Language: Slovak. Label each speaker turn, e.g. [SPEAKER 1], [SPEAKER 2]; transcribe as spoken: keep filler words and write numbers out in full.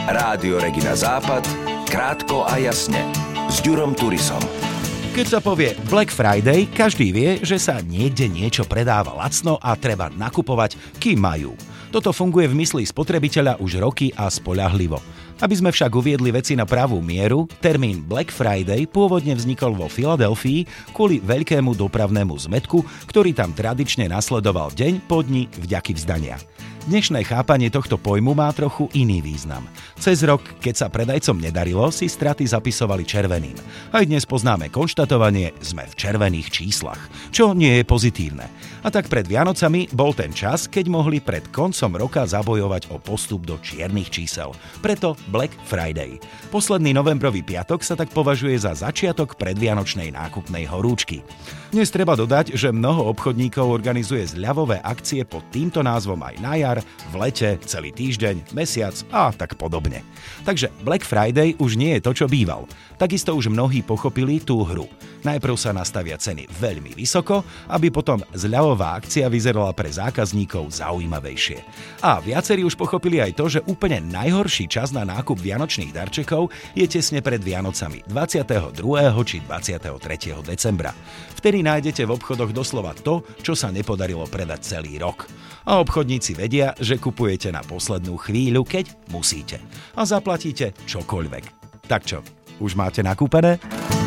[SPEAKER 1] Rádio Regina Západ, krátko a jasne, s Ďurom Turisom.
[SPEAKER 2] Keď sa povie Black Friday, každý vie, že sa niekde niečo predáva lacno a treba nakupovať, kým majú. Toto funguje v mysli spotrebiteľa už roky a spoľahlivo. Aby sme však uviedli veci na pravú mieru, termín Black Friday pôvodne vznikol vo Filadelfii kvôli veľkému dopravnému zmätku, ktorý tam tradične nasledoval deň po dni vďaky vzdania. Dnešné chápanie tohto pojmu má trochu iný význam. Cez rok, keď sa predajcom nedarilo, si straty zapisovali červeným. Aj dnes poznáme konštatovanie, sme v červených číslach, čo nie je pozitívne. A tak pred Vianocami bol ten čas, keď mohli pred koncom roka zabojovať o postup do čiernych čísel. Preto Black Friday. Posledný novembrový piatok sa tak považuje za začiatok predvianočnej nákupnej horúčky. Dnes treba dodať, že mnoho obchodníkov organizuje zľavové akcie pod týmto názvom aj na jar, v lete, celý týždeň, mesiac a tak podobne. Takže Black Friday už nie je to, čo býval. Takisto už mnohí pochopili tú hru. Najprv sa nastavia ceny veľmi vysoko, aby potom zľavová akcia vyzerala pre zákazníkov zaujímavejšie. A viacerí už pochopili aj to, že úplne najhorší čas na nákup vianočných darčekov je tesne pred Vianocami dvadsiateho druhého či dvadsiateho tretieho decembra. Vtedy nájdete v obchodoch doslova to, čo sa nepodarilo predať celý rok. A obchodníci vedia, že kupujete na poslednú chvíľu, keď musíte. A zaplatíte čokoľvek. Tak čo, už máte nakúpené?